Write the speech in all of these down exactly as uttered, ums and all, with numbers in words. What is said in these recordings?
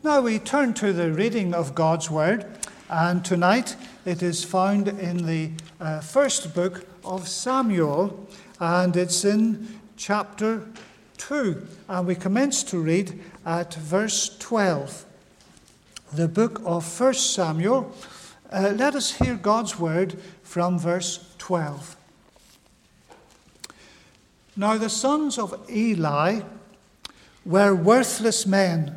Now we turn to the reading of God's Word, and tonight it is found in the uh, first book of Samuel, and it's in chapter two, and we commence to read at verse twelve. The book of First Samuel, uh, let us hear God's Word from verse twelve. Now the sons of Eli were worthless men.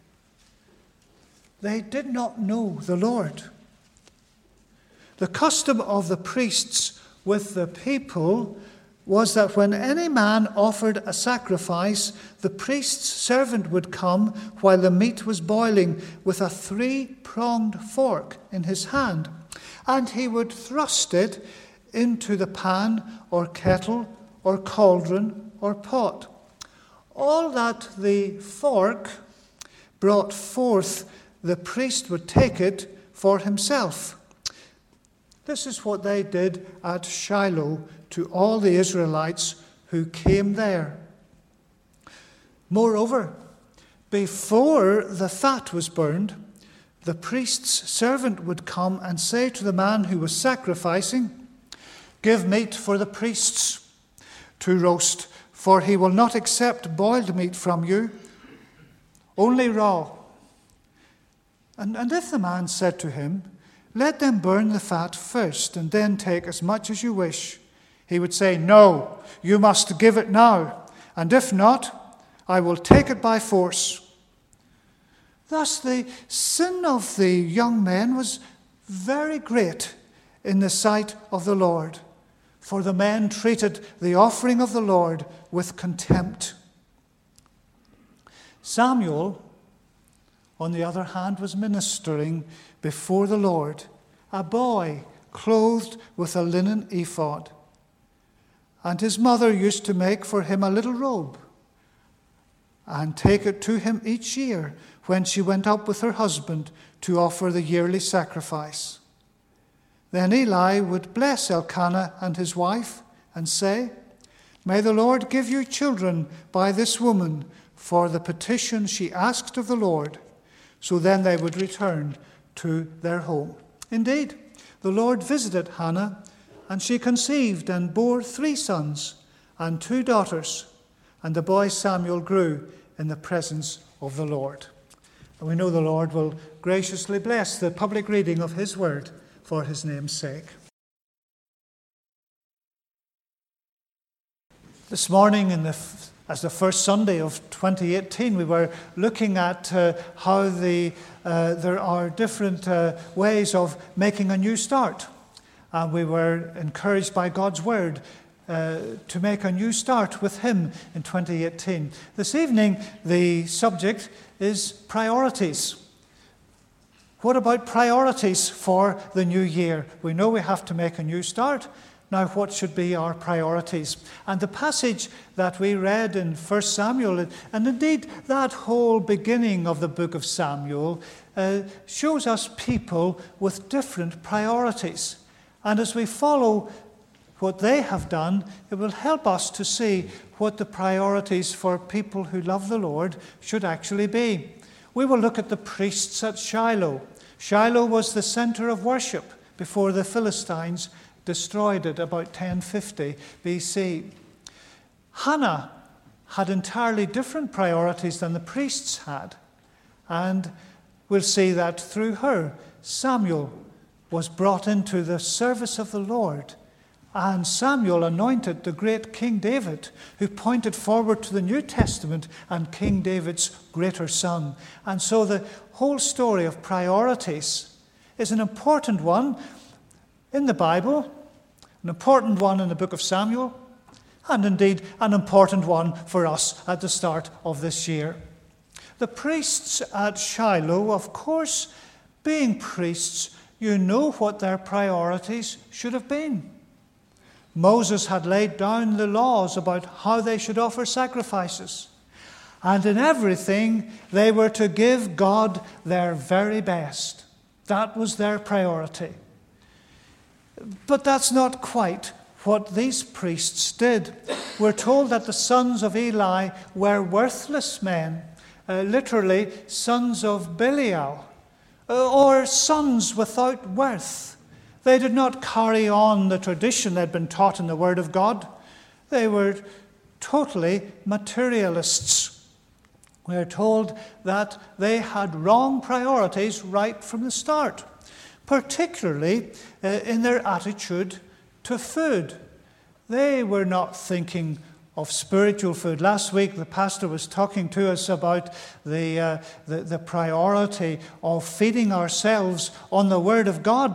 They did not know the Lord. The custom of the priests with the people was that when any man offered a sacrifice, the priest's servant would come while the meat was boiling with a three-pronged fork in his hand, and he would thrust it into the pan or kettle or cauldron or pot. All that the fork brought forth, the priest would take it for himself. This is what they did at Shiloh to all the Israelites who came there. Moreover, before the fat was burned, the priest's servant would come and say to the man who was sacrificing, "Give meat for the priests to roast, for he will not accept boiled meat from you, only raw." And, and if the man said to him, "Let them burn the fat first, and then take as much as you wish," he would say, "No, you must give it now, and if not, I will take it by force." Thus the sin of the young men was very great in the sight of the Lord, for the men treated the offering of the Lord with contempt. Samuel, on the other hand, was ministering before the Lord, a boy clothed with a linen ephod. And his mother used to make for him a little robe and take it to him each year when she went up with her husband to offer the yearly sacrifice. Then Eli would bless Elkanah and his wife and say, "May the Lord give you children by this woman for the petition she asked of the Lord." So then they would return to their home. Indeed, the Lord visited Hannah, and she conceived and bore three sons and two daughters, and the boy Samuel grew in the presence of the Lord. And we know the Lord will graciously bless the public reading of his word for his name's sake. This morning, in the as the first Sunday of twenty eighteen, we were looking at uh, how the uh, there are different uh, ways of making a new start. And we were encouraged by God's word uh, to make a new start with him in twenty eighteen. This evening, the subject is priorities. What about priorities for the new year? We know we have to make a new start. Now, what should be our priorities? And the passage that we read in First Samuel, and indeed that whole beginning of the book of Samuel, uh, shows us people with different priorities. And as we follow what they have done, it will help us to see what the priorities for people who love the Lord should actually be. We will look at the priests at Shiloh. Shiloh was the center of worship before the Philistines destroyed it about ten fifty B C. Hannah had entirely different priorities than the priests had. And we'll see that through her, Samuel was brought into the service of the Lord. And Samuel anointed the great King David, who pointed forward to the New Testament and King David's greater son. And so the whole story of priorities is an important one in the Bible, an important one in the book of Samuel, and indeed an important one for us at the start of this year. The priests at Shiloh, of course, being priests, you know what their priorities should have been. Moses had laid down the laws about how they should offer sacrifices. And in everything, they were to give God their very best. That was their priority. But that's not quite what these priests did. We're told that the sons of Eli were worthless men. uh, literally sons of Belial, uh, or sons without worth. They did not carry on the tradition that had been taught in the Word of God. They were totally materialists. We are told that they had wrong priorities right from the start, particularly uh, in their attitude to food. They were not thinking of spiritual food. Last week, the pastor was talking to us about the, uh, the, the priority of feeding ourselves on the Word of God.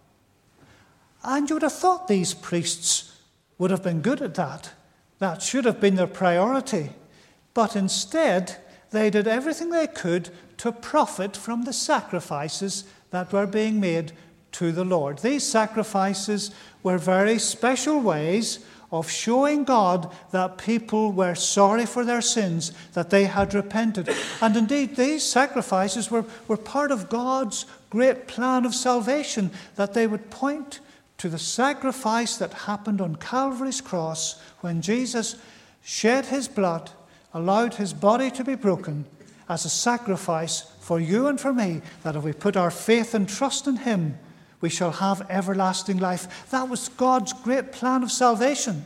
And you would have thought these priests would have been good at that. That should have been their priority. But instead, they did everything they could to profit from the sacrifices that were being made to the Lord. These sacrifices were very special ways of showing God that people were sorry for their sins, that they had repented. And indeed, these sacrifices were, were part of God's great plan of salvation, that they would point to the sacrifice that happened on Calvary's cross when Jesus shed his blood, allowed his body to be broken as a sacrifice for you and for me, that if we put our faith and trust in him, we shall have everlasting life. That was God's great plan of salvation.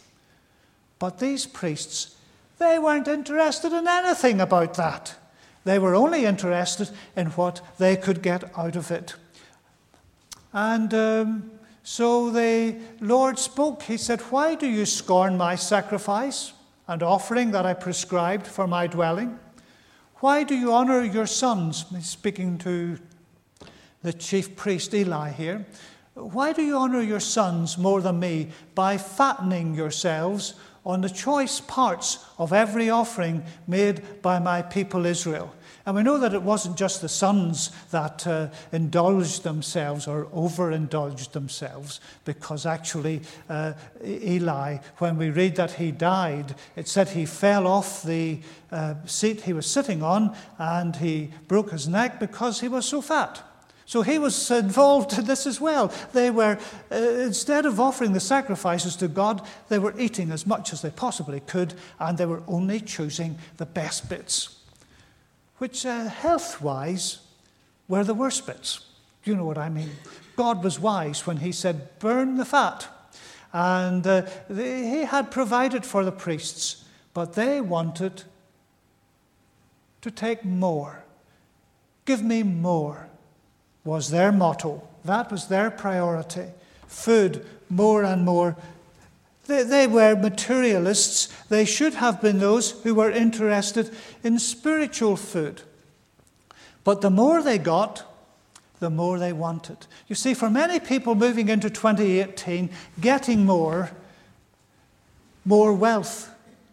But these priests, they weren't interested in anything about that. They were only interested in what they could get out of it. And um, so the Lord spoke. He said, "Why do you scorn my sacrifice and offering that I prescribed for my dwelling? Why do you honor your sons?" He's speaking to the chief priest Eli here. "Why do you honor your sons more than me by fattening yourselves on the choice parts of every offering made by my people Israel?" And we know that it wasn't just the sons that uh, indulged themselves or overindulged themselves, because actually uh, Eli, when we read that he died, it said he fell off the uh, seat he was sitting on and he broke his neck because he was so fat. So he was involved in this as well. They were, uh, instead of offering the sacrifices to God, they were eating as much as they possibly could, and they were only choosing the best bits, which uh, health-wise were the worst bits. Do you know what I mean? God was wise when he said, "Burn the fat." And uh, they, he had provided for the priests, but they wanted to take more. "Give me more," was their motto. That was their priority. Food, more and more. They, they were materialists. They should have been those who were interested in spiritual food. But the more they got, the more they wanted. You see, for many people moving into twenty eighteen, getting more, more wealth,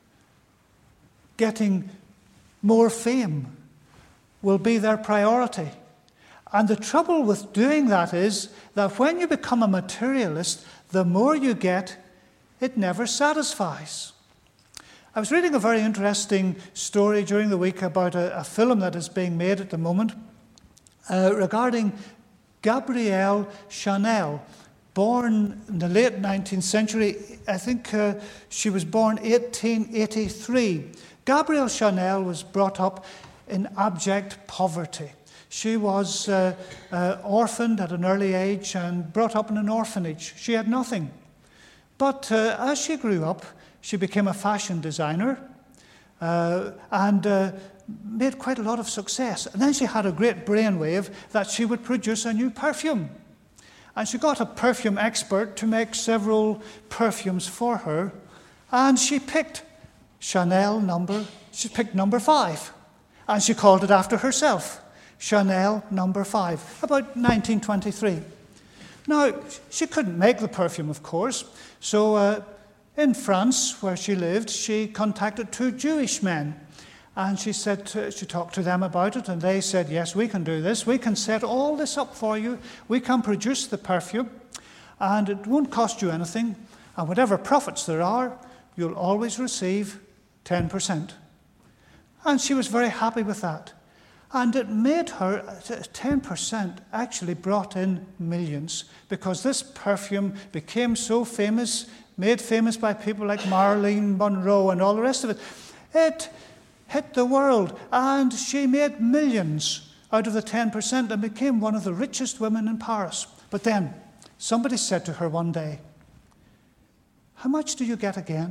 getting more fame will be their priority. And the trouble with doing that is that when you become a materialist, the more you get, it never satisfies. I was reading a very interesting story during the week about a, a film that is being made at the moment uh, regarding Gabrielle Chanel, born in the late nineteenth century. I think uh, she was born eighteen eighty-three. Gabrielle Chanel was brought up in abject poverty. She was uh, uh, orphaned at an early age and brought up in an orphanage. She had nothing. But uh, as she grew up, she became a fashion designer uh, and uh, made quite a lot of success. And then she had a great brainwave that she would produce a new perfume. And she got a perfume expert to make several perfumes for her. And she picked Chanel number, she picked number five. And she called it after herself, Chanel number five, about nineteen twenty-three. Now, she couldn't make the perfume, of course, so uh, in France, where she lived, she contacted two Jewish men, and she said to, she talked to them about it, and they said, "Yes, we can do this. We can set all this up for you. We can produce the perfume, and it won't cost you anything, and whatever profits there are, you'll always receive ten percent." And she was very happy with that. And it made her, ten percent actually brought in millions, because this perfume became so famous, made famous by people like Marilyn Monroe and all the rest of it. It hit the world, and she made millions out of the ten percent and became one of the richest women in Paris. But then somebody said to her one day, "How much do you get again?"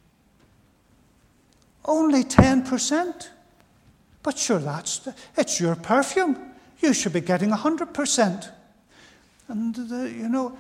"Only ten percent. But sure, that's it's your perfume. You should be getting one hundred percent. And, the, you know,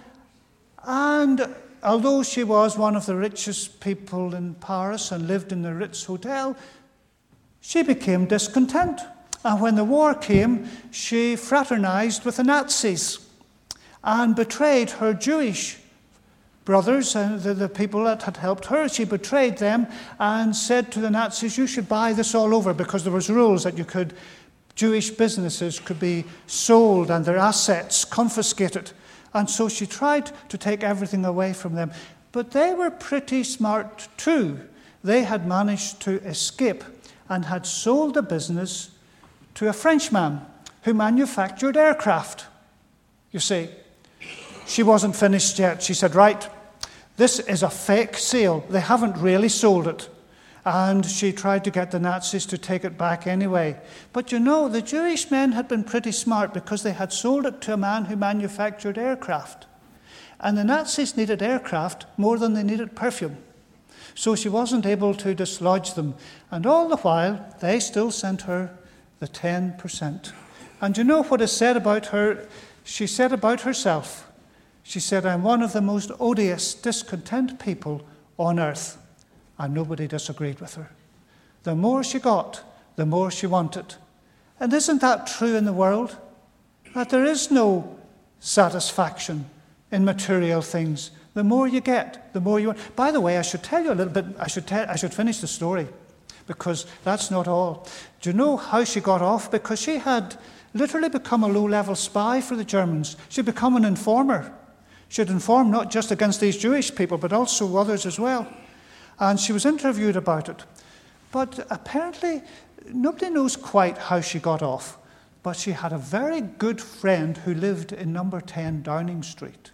and although she was one of the richest people in Paris and lived in the Ritz Hotel, she became discontent. And when the war came, she fraternized with the Nazis and betrayed her Jewish brothers, and the, the people that had helped her. She betrayed them and said to the Nazis, "You should buy this all over," because there was rules that you could, Jewish businesses could be sold and their assets confiscated. And so she tried to take everything away from them. But they were pretty smart too. They had managed to escape and had sold the business to a Frenchman who manufactured aircraft. You see, she wasn't finished yet. She said, "Right, this is a fake sale. They haven't really sold it." And she tried to get the Nazis to take it back anyway. But you know, the Jewish men had been pretty smart because they had sold it to a man who manufactured aircraft. And the Nazis needed aircraft more than they needed perfume. So she wasn't able to dislodge them. And all the while, they still sent her the ten percent. And you know what is said about her? She said about herself, she said, "I'm one of the most odious, discontent people on earth." And nobody disagreed with her. The more she got, the more she wanted. And isn't that true in the world? That there is no satisfaction in material things. The more you get, the more you want. By the way, I should tell you a little bit, I should, tell, I should finish the story, because that's not all. Do you know how she got off? Because she had literally become a low-level spy for the Germans. She'd become an informer. She'd inform not just against these Jewish people, but also others as well. And she was interviewed about it. But apparently, nobody knows quite how she got off. But she had a very good friend who lived in number ten Downing Street.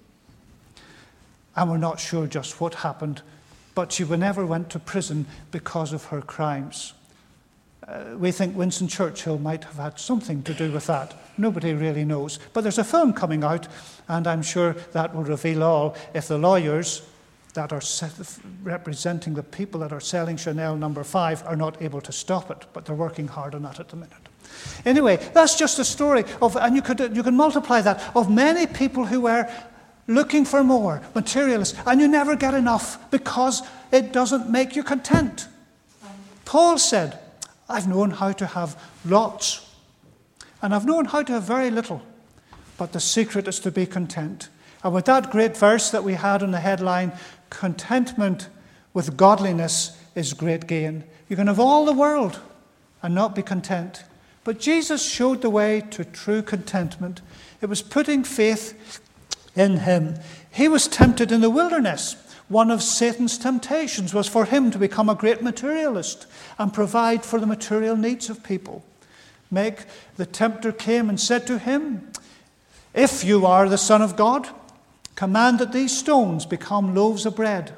And we're not sure just what happened, but she never went to prison because of her crimes. Uh, we think Winston Churchill might have had something to do with that. Nobody really knows. But there's a film coming out, and I'm sure that will reveal all if the lawyers that are representing the people that are selling Chanel number five are not able to stop it, but they're working hard on that at the minute. Anyway, that's just a story of, and you could you can multiply that, of many people who were looking for more, materialists, and you never get enough because it doesn't make you content. Paul said, "I've known how to have lots, and I've known how to have very little, but the secret is to be content." And with that great verse that we had on the headline, "Contentment with godliness is great gain." You can have all the world and not be content. But Jesus showed the way to true contentment. It was putting faith in him. He was tempted in the wilderness. One of Satan's temptations was for him to become a great materialist and provide for the material needs of people. Make the tempter came and said to him, "If you are the Son of God, command that these stones become loaves of bread."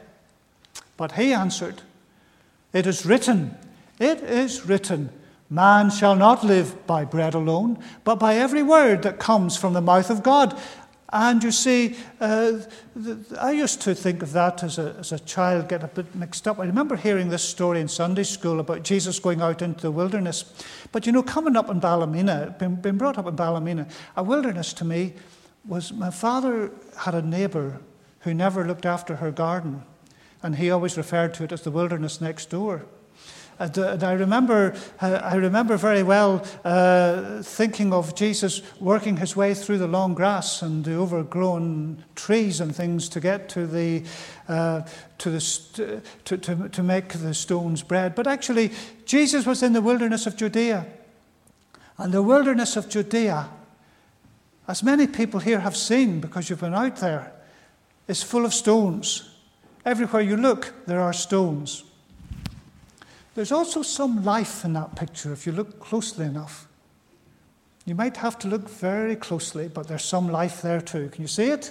But he answered, "It is written, it is written, man shall not live by bread alone, but by every word that comes from the mouth of God." And you see, uh, the, I used to think of that as a, as a child, get a bit mixed up. I remember hearing this story in Sunday school about Jesus going out into the wilderness. But you know, coming up in Ballymena, being, being brought up in Ballymena, a wilderness to me was, my father had a neighbour who never looked after her garden, and he always referred to it as the wilderness next door. And, uh, and I remember, uh, I remember very well uh, thinking of Jesus working his way through the long grass and the overgrown trees and things to get to the uh, to the st- to, to to make the stones bread. But actually, Jesus was in the wilderness of Judea, and the wilderness of Judea, as many people here have seen because you've been out there, is full of stones. Everywhere you look, there are stones. There's also some life in that picture if you look closely enough. You might have to look very closely, but there's some life there too. Can you see it?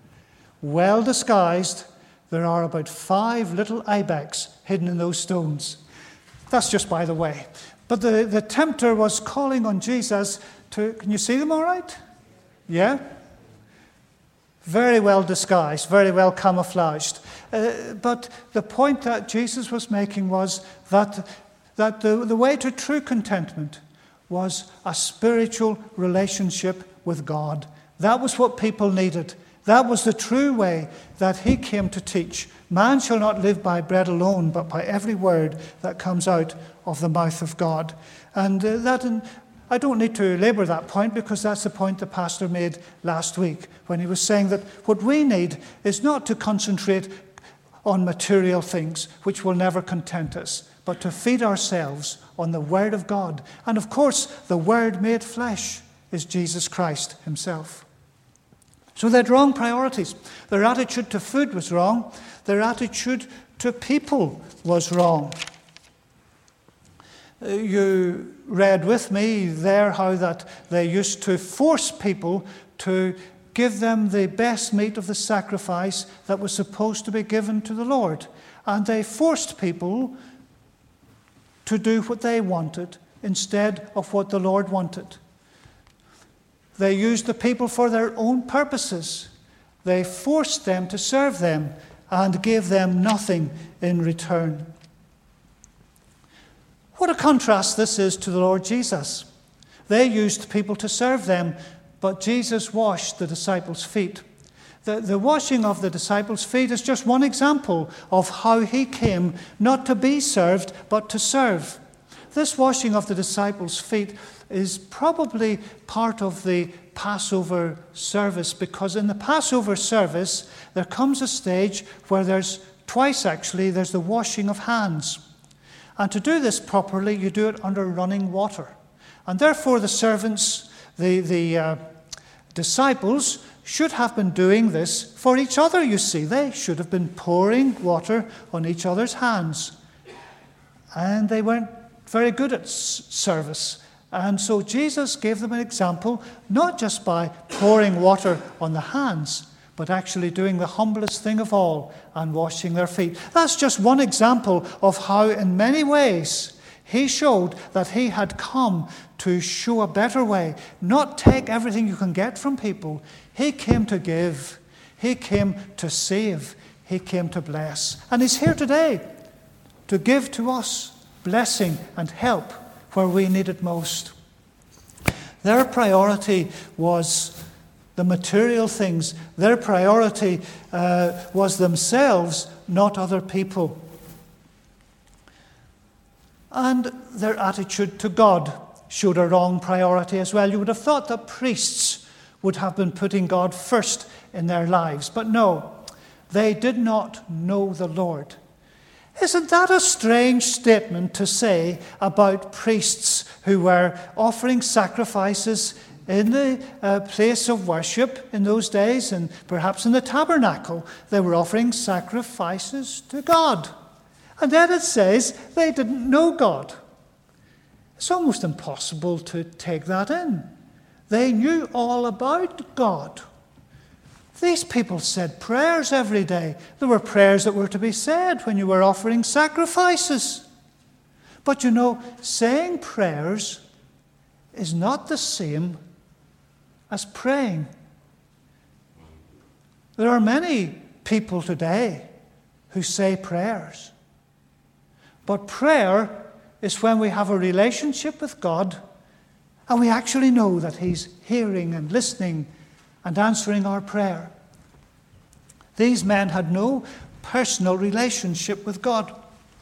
Well disguised, there are about five little ibex hidden in those stones. That's just by the way. But the, the tempter was calling on Jesus to, can you see them all right? Yeah? Very well disguised, very well camouflaged. Uh, but the point that Jesus was making was that, that the, the way to true contentment was a spiritual relationship with God. That was what people needed. That was the true way that he came to teach. Man shall not live by bread alone, but by every word that comes out of the mouth of God. And uh, that, in, I don't need to labour that point, because that's the point the pastor made last week when he was saying that what we need is not to concentrate on material things which will never content us, but to feed ourselves on the Word of God. And of course, the Word made flesh is Jesus Christ himself. So they had wrong priorities. Their attitude to food was wrong. Their attitude to people was wrong. Uh, you read with me there how that they used to force people to give them the best meat of the sacrifice that was supposed to be given to the Lord. And they forced people to do what they wanted instead of what the Lord wanted. They used the people for their own purposes. They forced them to serve them and gave them nothing in return. What a contrast this is to the Lord Jesus. They used people to serve them, but Jesus washed the disciples' feet. The, the washing of the disciples' feet is just one example of how he came not to be served, but to serve. This washing of the disciples' feet is probably part of the Passover service, because in the Passover service there comes a stage where there's twice actually there's the washing of hands. And to do this properly, you do it under running water. And therefore the servants, the, the uh, disciples, should have been doing this for each other, you see. They should have been pouring water on each other's hands. And they weren't very good at s- service. And so Jesus gave them an example, not just by pouring water on the hands, but actually doing the humblest thing of all and washing their feet. That's just one example of how, in many ways, he showed that he had come to show a better way, not take everything you can get from people. He came to give. He came to save. He came to bless. And he's here today to give to us blessing and help where we need it most. Their priority was the material things. Their priority uh, was themselves, not other people. And their attitude to God showed a wrong priority as well. You would have thought that priests would have been putting God first in their lives. But no, they did not know the Lord. Isn't that a strange statement to say about priests who were offering sacrifices in the uh, place of worship in those days, and perhaps in the tabernacle? They were offering sacrifices to God. And then it says they didn't know God. It's almost impossible to take that in. They knew all about God. These people said prayers every day. There were prayers that were to be said when you were offering sacrifices. But you know, saying prayers is not the same as praying. There are many people today who say prayers. But prayer is when we have a relationship with God and we actually know that He's hearing and listening and answering our prayer. These men had no personal relationship with God.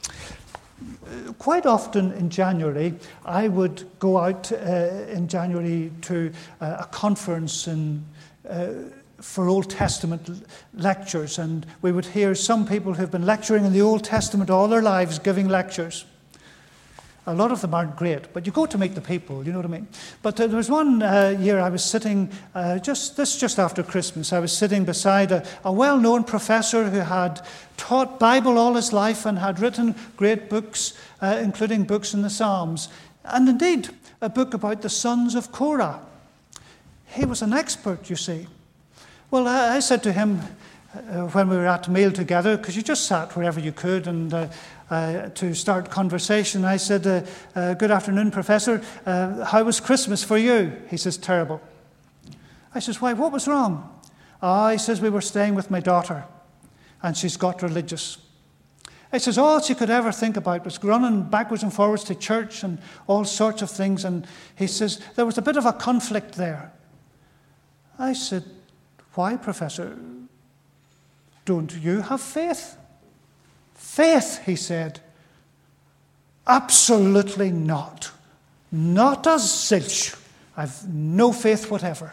Quite often in January, I would go out uh, in January to uh, a conference in, uh, for Old Testament lectures, and we would hear some people who've been lecturing in the Old Testament all their lives giving lectures. A lot of them aren't great, but you go to meet the people, you know what I mean? But uh, there was one uh, year I was sitting, uh, just this just after Christmas, I was sitting beside a, a well-known professor who had taught Bible all his life and had written great books, uh, including books in the Psalms, and indeed a book about the sons of Korah. He was an expert, you see. Well, I, I said to him uh, when we were at meal together, because you just sat wherever you could, and uh, uh, to start conversation. I said, uh, uh, good afternoon, Professor. Uh, how was Christmas for you? He says, terrible. I says, why, what was wrong? Ah, he says, we were staying with my daughter, and she's got religious. He says, all she could ever think about was running backwards and forwards to church and all sorts of things. And he says, there was a bit of a conflict there. I said, why, Professor? Don't you have faith? Faith, he said. Absolutely not. Not a zilch. I've no faith whatever.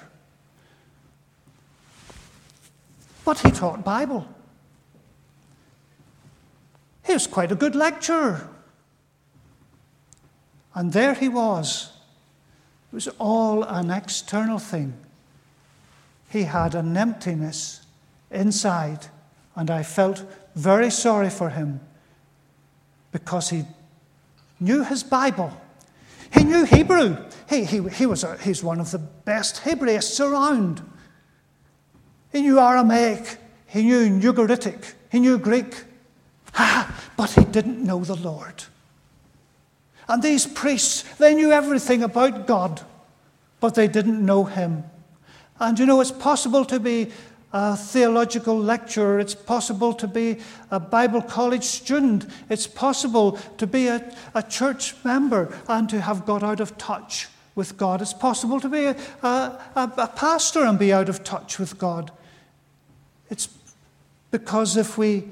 But he taught Bible. He was quite a good lecturer. And there he was. It was all an external thing. He had an emptiness inside, and I felt very sorry for him because he knew his Bible. He knew Hebrew. He, he, he was a, he's one of the best Hebraists around. He knew Aramaic. He knew Ugaritic. He knew Greek. Ah, but he didn't know the Lord. And these priests, they knew everything about God, but they didn't know him. And you know, it's possible to be a theological lecturer. It's possible to be a Bible college student. It's possible to be a, a church member and to have got out of touch with God. It's possible to be a, a, a pastor and be out of touch with God. It's because if we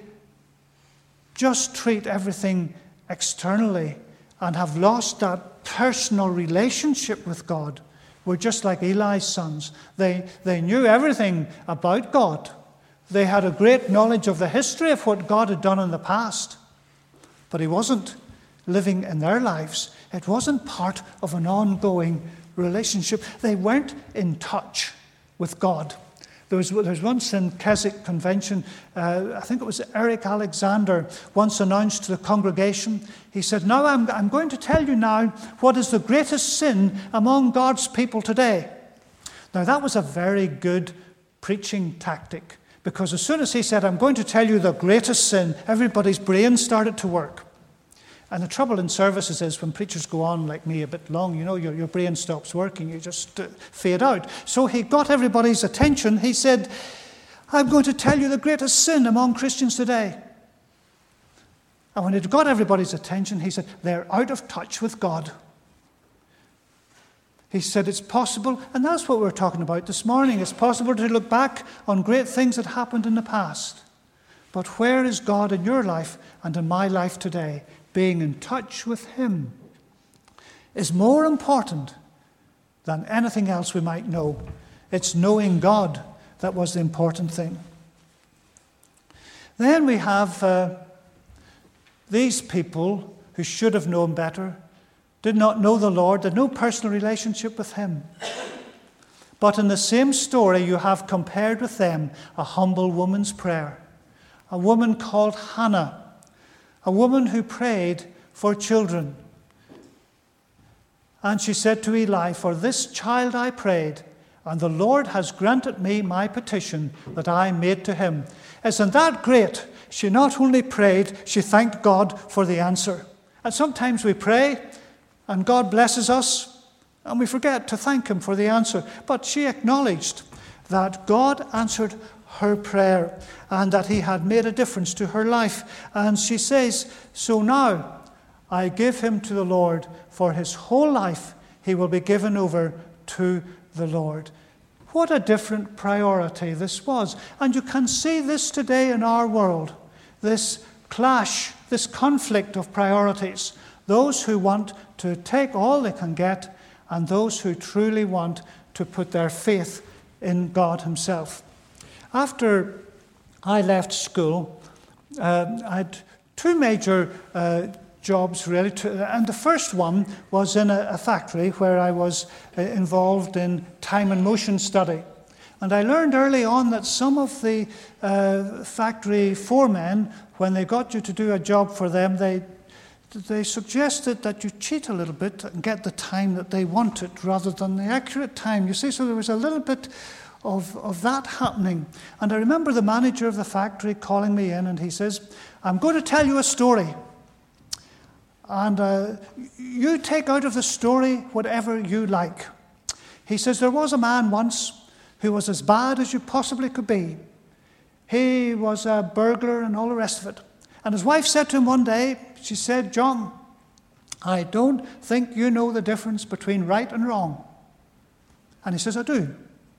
just treat everything externally and have lost that personal relationship with God, we're just like Eli's sons. They, they knew everything about God. They had a great knowledge of the history of what God had done in the past. But he wasn't living in their lives. It wasn't part of an ongoing relationship. They weren't in touch with God. There was, there was once in Keswick Convention, uh, I think it was Eric Alexander, once announced to the congregation, he said, now I'm, I'm going to tell you now what is the greatest sin among God's people today. Now that was a very good preaching tactic, because as soon as he said, I'm going to tell you the greatest sin, everybody's brain started to work. And the trouble in services is when preachers go on like me a bit long, you know, your, your brain stops working, you just uh, fade out. So he got everybody's attention. He said, I'm going to tell you the greatest sin among Christians today. And when it got everybody's attention, he said, they're out of touch with God. He said it's possible, and that's what we're talking about this morning. It's possible to look back on great things that happened in the past. But where is God in your life and in my life today? Being in touch with him is more important than anything else we might know. It's knowing God that was the important thing. Then we have uh, these people who should have known better, did not know the Lord, had no personal relationship with him. But in the same story, you have compared with them a humble woman's prayer. A woman called Hannah. A woman who prayed for children. And she said to Eli, for this child I prayed, and the Lord has granted me my petition that I made to him. Isn't that great? She not only prayed, she thanked God for the answer. And sometimes we pray, and God blesses us, and we forget to thank him for the answer. But she acknowledged that God answered her prayer and that he had made a difference to her life. And she says, so now I give him to the Lord. For his whole life he will be given over to the Lord. What a different priority this was. And you can see this today in our world. This clash, this conflict of priorities. Those who want to take all they can get and those who truly want to put their faith in God himself. After I left school, uh, I had two major uh, jobs really, to, and the first one was in a, a factory where I was uh, involved in time and motion study. And I learned early on that some of the uh, factory foremen, when they got you to do a job for them, they they suggested that you cheat a little bit and get the time that they wanted rather than the accurate time. You see, so there was a little bit Of, of that happening. And I remember the manager of the factory calling me in and he says, I'm going to tell you a story. And uh, you take out of the story whatever you like. He says, there was a man once who was as bad as you possibly could be. He was a burglar and all the rest of it. And his wife said to him one day, she said, John, I don't think you know the difference between right and wrong. And he says, I do.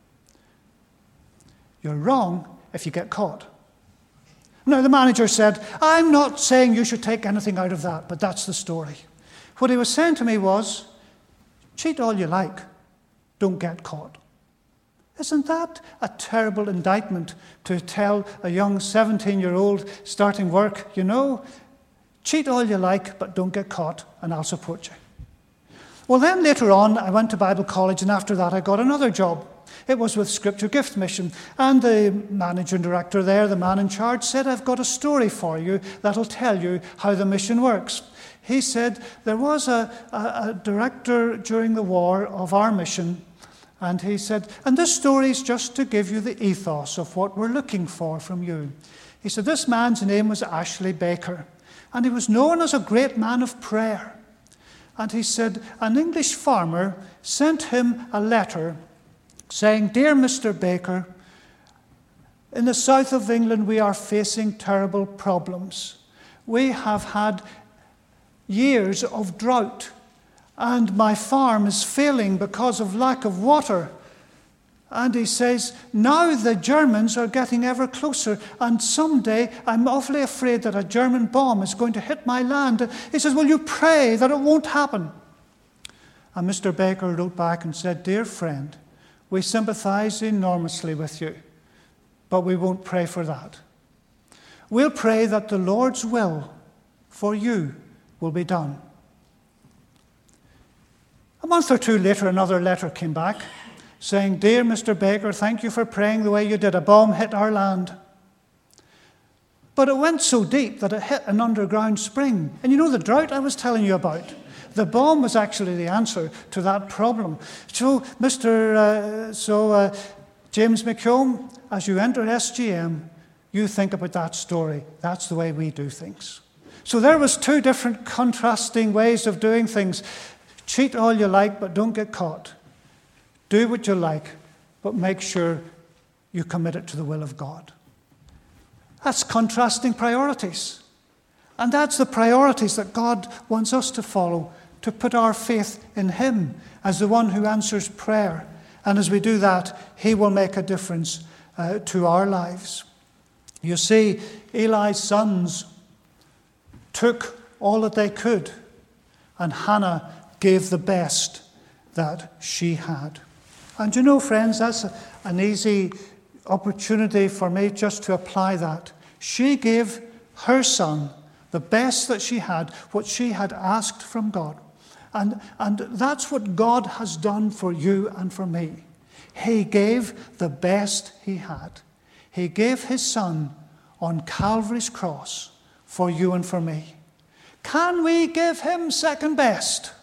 You're wrong if you get caught. Now, the manager said, I'm not saying you should take anything out of that, but that's the story. What he was saying to me was, cheat all you like, don't get caught. Isn't that a terrible indictment to tell a young seventeen-year-old starting work, you know, cheat all you like, but don't get caught, and I'll support you. Well, then later on, I went to Bible college, and after that I got another job. It was with Scripture Gift Mission, and the managing director there, the man in charge, said, I've got a story for you that'll tell you how the mission works. He said, there was a, a, a director during the war of our mission, and he said, and this story is just to give you the ethos of what we're looking for from you. He said, this man's name was Ashley Baker, and he was known as a great man of prayer. And he said, an English farmer sent him a letter saying, Dear Mister Baker, in the south of England we are facing terrible problems. We have had years of drought, and my farm is failing because of lack of water. And he says, now the Germans are getting ever closer, and someday I'm awfully afraid that a German bomb is going to hit my land. He says, will you pray that it won't happen? And Mister Baker wrote back and said, Dear friend, we sympathize enormously with you, but we won't pray for that. We'll pray that the Lord's will for you will be done. A month or two later, another letter came back saying, Dear Mister Baker, thank you for praying the way you did. A bomb hit our land. But it went so deep that it hit an underground spring. And you know the drought I was telling you about? The bomb was actually the answer to that problem. So, Mister Uh, so uh, James McComb, as you enter S G M, you think about that story. That's the way we do things. So there was two different contrasting ways of doing things. Cheat all you like, but don't get caught. Do what you like, but make sure you commit it to the will of God. That's contrasting priorities. And that's the priorities that God wants us to follow, to put our faith in Him as the one who answers prayer. And as we do that, He will make a difference uh, to our lives. You see, Eli's sons took all that they could, and Hannah gave the best that she had. And you know, friends, that's a, an easy opportunity for me just to apply that. She gave her son the best that she had, what she had asked from God. And, and that's what God has done for you and for me. He gave the best He had. He gave His Son on Calvary's cross for you and for me. Can we give Him second best?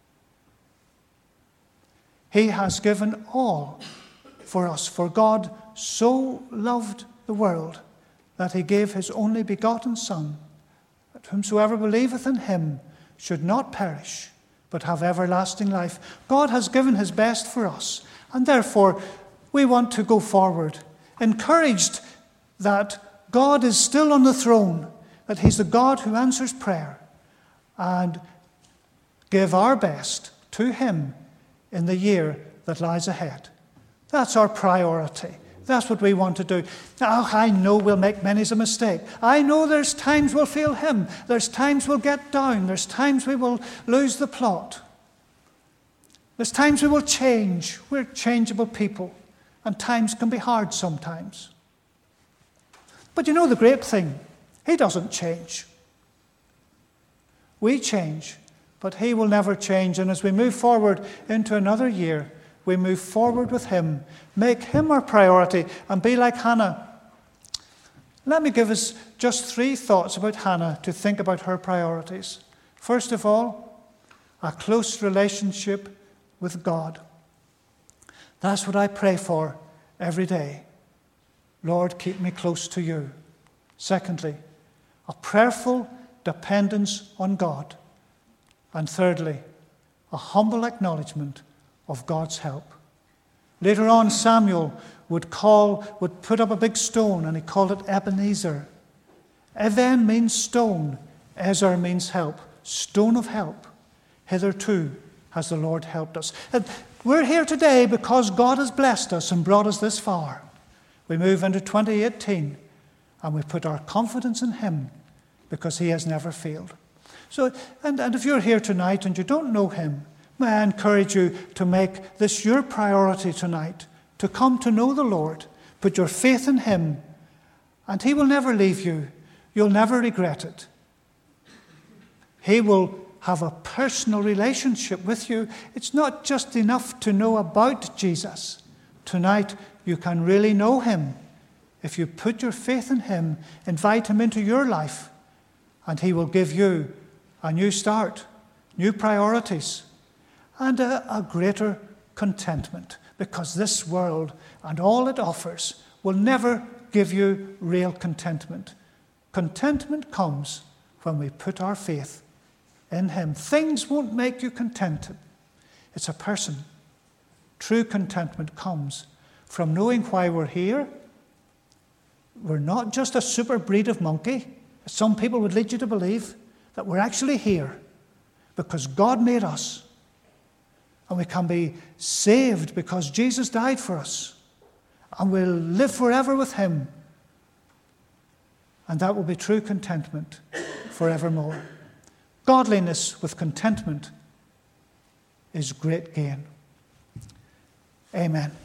He has given all for us. For God so loved the world that He gave His only begotten Son, that whomsoever believeth in Him should not perish, but have everlasting life. God has given His best for us, and therefore we want to go forward, encouraged that God is still on the throne, that He's the God who answers prayer, and give our best to Him in the year that lies ahead. That's our priority. That's what we want to do. Now, I know we'll make many's a mistake. I know there's times we'll fail Him. There's times we'll get down. There's times we will lose the plot. There's times we will change. We're changeable people. And times can be hard sometimes. But you know the great thing? He doesn't change. We change, but He will never change. And as we move forward into another year, we move forward with Him. Make Him our priority and be like Hannah. Let me give us just three thoughts about Hannah to think about her priorities. First of all, a close relationship with God. That's what I pray for every day. Lord, keep me close to you. Secondly, a prayerful dependence on God. And thirdly, a humble acknowledgement of God's help. Later on, Samuel would call, would put up a big stone, and he called it Ebenezer. Even means stone. Ezer means help. Stone of help. Hitherto has the Lord helped us. And we're here today because God has blessed us and brought us this far. We move into twenty eighteen, and we put our confidence in Him because He has never failed. So, and, and if you're here tonight and you don't know Him, may I encourage you to make this your priority tonight, to come to know the Lord. Put your faith in Him, and He will never leave you. You'll never regret it. He will have a personal relationship with you. It's not just enough to know about Jesus. Tonight, you can really know Him if you put your faith in Him, invite Him into your life, and He will give you a new start, new priorities, and a, a greater contentment, because this world and all it offers will never give you real contentment. Contentment comes when we put our faith in Him. Things won't make you contented. It's a person. True contentment comes from knowing why we're here. We're not just a super breed of monkey, as some people would lead you to believe, that we're actually here because God made us. And we can be saved because Jesus died for us. And we'll live forever with Him. And that will be true contentment forevermore. Godliness with contentment is great gain. Amen.